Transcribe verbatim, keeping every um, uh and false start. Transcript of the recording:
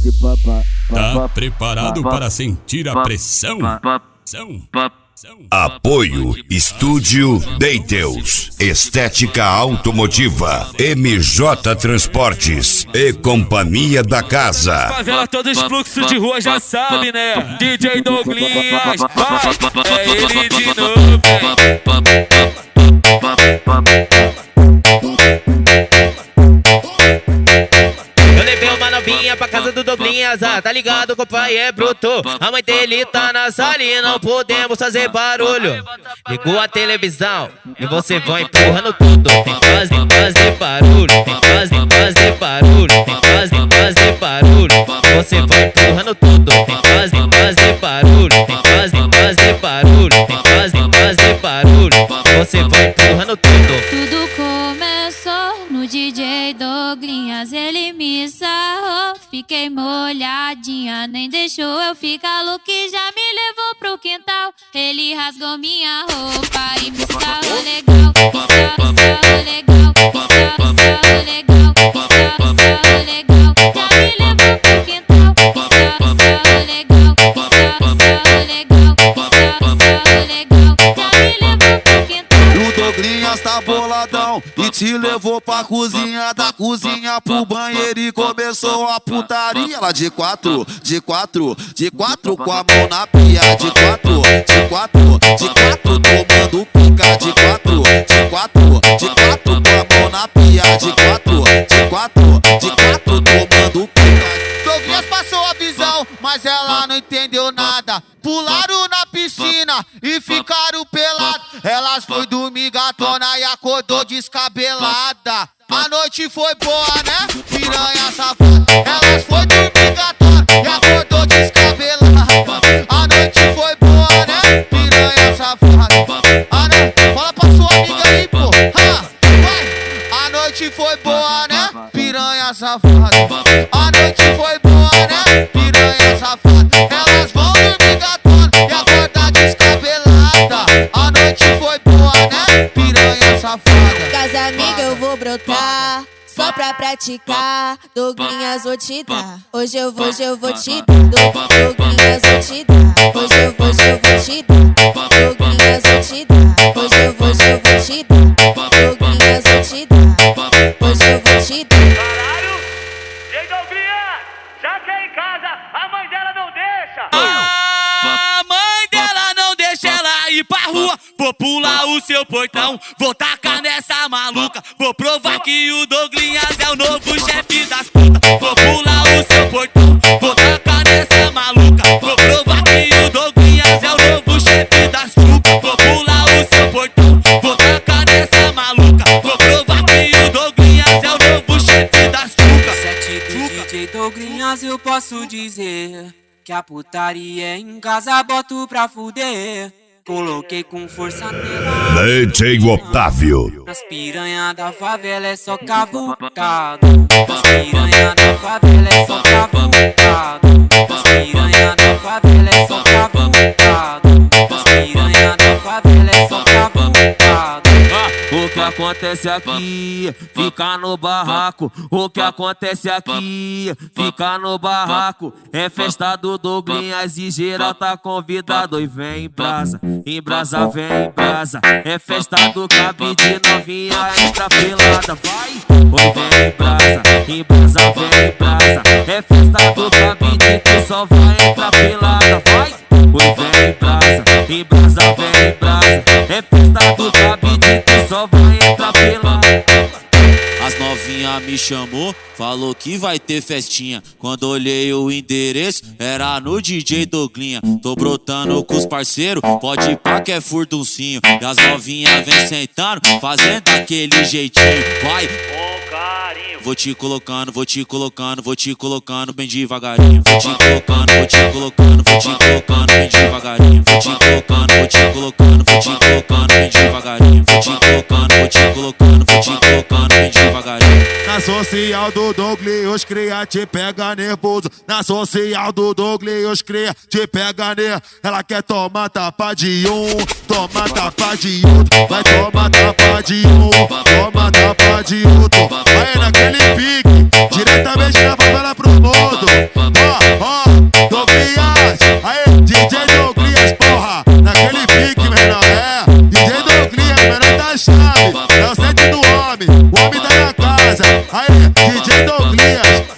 Tá preparado para sentir a pressão? Apoio Estúdio Deiteus, Estética Automotiva, M J Transportes e Companhia da Casa. Favela, todos os fluxos de rua já sabe, né? D J Douglinhas, vai, é ele de novo. Eu levei uma novinha pra casa do Douglinhas, ah, tá ligado que o pai é bruto. A mãe dele tá na sala e não podemos fazer barulho. Ligou a televisão e você vai empurrando tudo. Tem quase, quase barulho, tem quase, quase barulho, tem quase, quase barulho. Você vai empurrando tudo. Tem quase, quase barulho, tem quase, quase barulho, tem quase, quase barulho. Você vai empurrando tudo. Tudo começou no D J Douglinhas, ele me sarrou, fiquei molhadinha, nem deixou eu ficar louca e já me levou pro quintal. Ele rasgou minha roupa e me sarrou legal, me sarrou, sarrou legal, me sarrou, sarrou legal, me sarrou, sarrou legal, já me levou pro quintal. Me sarrou, sarrou legal, me sarrou, sarrou legal, me sarrou, sarrou legal, já me levou pro quintal. O Douglinhas tá boladão e te levou pra cozinha, da cozinha pro banheiro e começou a putaria. Lá de quatro, de quatro, de quatro com a mão na pia. De quatro, de quatro, de quatro tomando pica. De quatro, de quatro, de quatro com a mão na pia. De quatro, de quatro, de quatro tomando pica. Douglinhas passou a visão, mas ela não entendeu nada. Pularam na piscina e ficaram pelados. Elas foi dormir gatona e acordou descabelada. A noite foi boa, né? Piranha safada. Elas foi dormir gatona e acordou descabelada. A noite foi boa, né? Piranha safada. Ah, né? Fala pra sua amiga aí, pô. Ha! Vai! A noite foi boa, né? Piranha safada. A noite foi boa, né? Piranha safada. Elas vão dormir gatona e acordar descabelada. A noite foi boa, né? Piranha safada. Casa amiga eu vou brotar, só pra praticar. Douglinhas vou te dar, hoje eu vou, hoje eu vou te dar. Douglinhas vou te dar, hoje eu vou, hoje eu vou te dar. Douglinhas vou te dar, hoje eu vou, hoje eu vou te dar. Douglinhas vou te dar, hoje eu vou te dar. Caralho, J Douglinhas, já que é em casa, a mãe dela não deixa. A mãe dela não deixa ela ir pra rua. Vou pular o seu portão, vou tacar nessa maluca. Vou provar que o Douglinhas é o novo chefe das putas. Vou pular o seu portão, vou tacar nessa maluca. Vou provar que o Douglinhas é o novo chefe das putas. Vou pular o seu portão, vou tacar nessa maluca. Vou provar que o Douglinhas é o novo chefe das putas. Sete do D J Douglinhas eu posso dizer que a putaria em casa boto pra fuder. Coloquei com força nela. D J Otávio. Nas piranha da favela é só cavucado. Nas piranha da favela é só cavucado. Nas piranha da favela é só cavucado. Nas piranha da favela é só cavucado. O que acontece aqui, fica no barraco. O que acontece aqui, fica no barraco. É festa do Douglinhas e geral tá convidado. E vem em brasa, em brasa vem em brasa. É festa do cabide novinha, entra pelada. Vai, oi vem em brasa, em brasa vem em brasa. É festa do cabide, tu só vai entrar pelada. Vai, oi vem em brasa, em brasa vem em brasa. É festa do cabide, tu só vai entrar pelada. As novinha me chamou, falou que vai ter festinha. Quando olhei o endereço, era no D J Douglinha. Tô brotando com os parceiros, pode ir pra que é furduncinho. E as novinha vem sentando, fazendo aquele jeitinho. Vai, Com carinho. vou te colocando, vou te colocando, vou te colocando bem devagarinho. Vou te colocando, vou te colocando, vou te colocando bem devagarinho. Vou te colocando, vou te colocando, vou te colocando bem devagarinho. Vou te colocando, vou te colocando, vou te colocando bem devagarinho. Na social do Douglinhas cria, te pega nervoso. Na social do Douglinhas cria, te pega nervoso. Ela quer tomar tapa de um, toma tapa de outro. Vai tomar tapa de um, toma tapa de outro. Aí naquele pique, diretamente na favela pro mundo. baile tá na casa. Aí, D J Douglinhas,